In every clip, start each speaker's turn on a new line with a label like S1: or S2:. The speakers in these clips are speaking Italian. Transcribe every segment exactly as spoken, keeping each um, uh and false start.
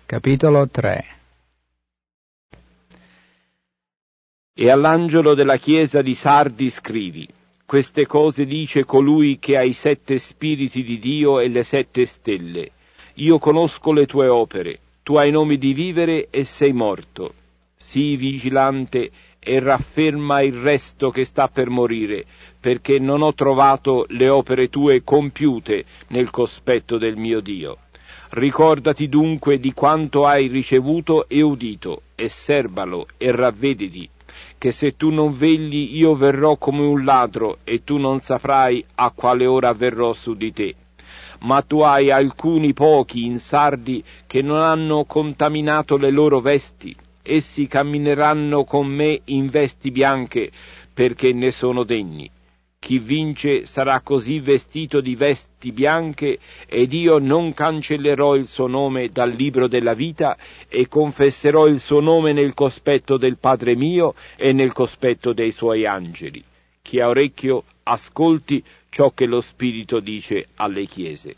S1: Capitolo tre.
S2: E all'angelo della chiesa di Sardi scrivi: queste cose dice colui che ha i sette spiriti di Dio e le sette stelle. Io conosco le tue opere, tu hai nome di vivere e sei morto. Sii vigilante e rafferma il resto che sta per morire, perché non ho trovato le opere tue compiute nel cospetto del mio Dio. Ricordati dunque di quanto hai ricevuto e udito, e serbalo e ravvediti, che se tu non vegli io verrò come un ladro, e tu non saprai a quale ora verrò su di te. Ma tu hai alcuni pochi in Sardi che non hanno contaminato le loro vesti. Essi cammineranno con me in vesti bianche, perché ne sono degni. Chi vince sarà così vestito di vesti bianche, ed io non cancellerò il suo nome dal libro della vita, e confesserò il suo nome nel cospetto del Padre mio e nel cospetto dei suoi angeli. Chi ha orecchio, ascolti ciò che lo Spirito dice alle chiese.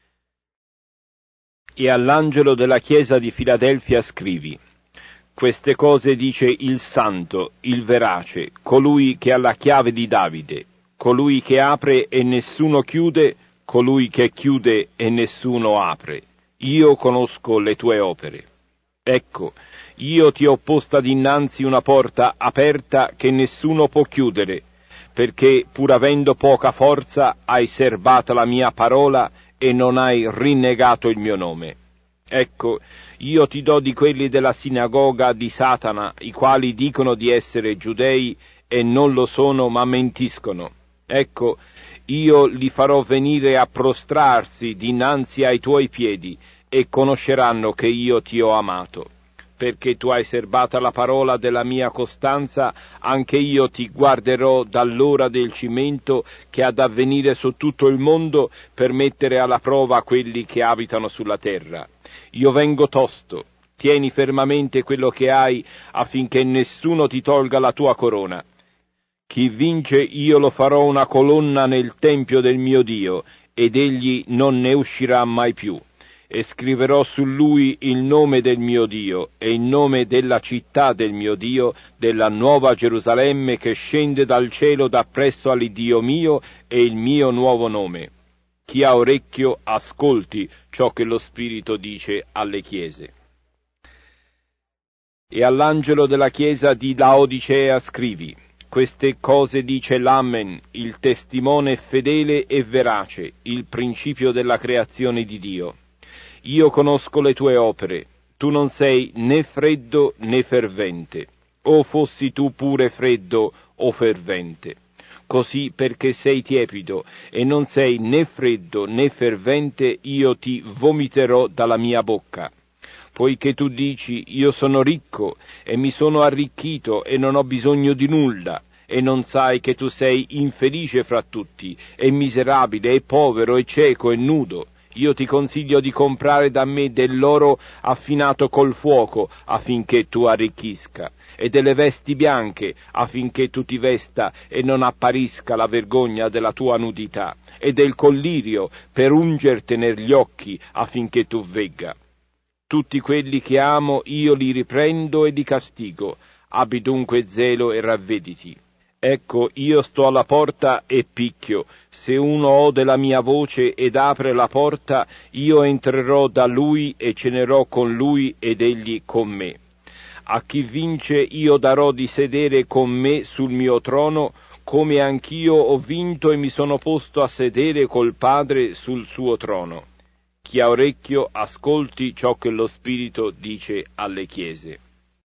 S2: E all'angelo della chiesa di Filadelfia scrivi: queste cose dice il Santo, il Verace, colui che ha la chiave di Davide, colui che apre e nessuno chiude, colui che chiude e nessuno apre. Io conosco le tue opere. Ecco, io ti ho posta dinanzi una porta aperta che nessuno può chiudere, perché pur avendo poca forza hai serbata la mia parola e non hai rinnegato il mio nome. Ecco, io ti do di quelli della sinagoga di Satana, i quali dicono di essere giudei e non lo sono, ma mentiscono. Ecco, io li farò venire a prostrarsi dinanzi ai tuoi piedi, e conosceranno che io ti ho amato. Perché tu hai serbata la parola della mia costanza, anche io ti guarderò dall'ora del cimento che ha da avvenire su tutto il mondo, per mettere alla prova quelli che abitano sulla terra. Io vengo tosto, tieni fermamente quello che hai, affinché nessuno ti tolga la tua corona. Chi vince io lo farò una colonna nel tempio del mio Dio, ed egli non ne uscirà mai più. E scriverò su lui il nome del mio Dio, e il nome della città del mio Dio, della nuova Gerusalemme che scende dal cielo da presso all'Iddio mio, e il mio nuovo nome. Chi ha orecchio ascolti ciò che lo Spirito dice alle chiese. E all'angelo della chiesa di Laodicea scrivi: queste cose dice l'Amen, il testimone fedele e verace, il principio della creazione di Dio. Io conosco le tue opere, tu non sei né freddo né fervente. O fossi tu pure freddo o fervente. Così, perché sei tiepido e non sei né freddo né fervente, io ti vomiterò dalla mia bocca. Poiché tu dici: io sono ricco e mi sono arricchito e non ho bisogno di nulla, e non sai che tu sei infelice fra tutti, e miserabile, e povero, e cieco, e nudo. Io ti consiglio di comprare da me dell'oro affinato col fuoco, affinché tu arricchisca, e delle vesti bianche, affinché tu ti vesta e non apparisca la vergogna della tua nudità, e del collirio per ungertene gli occhi, affinché tu vegga. Tutti quelli che amo io li riprendo e li castigo. Abbi dunque zelo e ravvediti. Ecco, io sto alla porta e picchio. Se uno ode la mia voce ed apre la porta, io entrerò da lui e cenerò con lui ed egli con me. A chi vince io darò di sedere con me sul mio trono, come anch'io ho vinto e mi sono posto a sedere col Padre sul suo trono. Chi ha orecchio ascolti ciò che lo Spirito dice alle chiese.